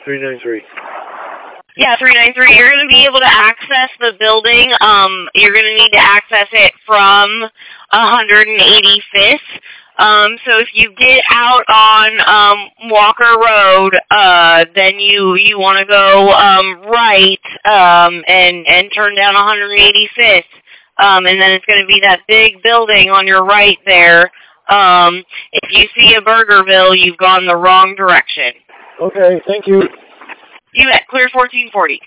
393. Yeah, 393. You're going to be able to access the building. You're going to need to access it from 185th. So if you get out on Walker Road, then you want to go right and turn down 185th. And then it's going to be that big building on your right there. If you see a Burgerville, you've gone the wrong direction. Okay, thank you. You bet. Clear 1440.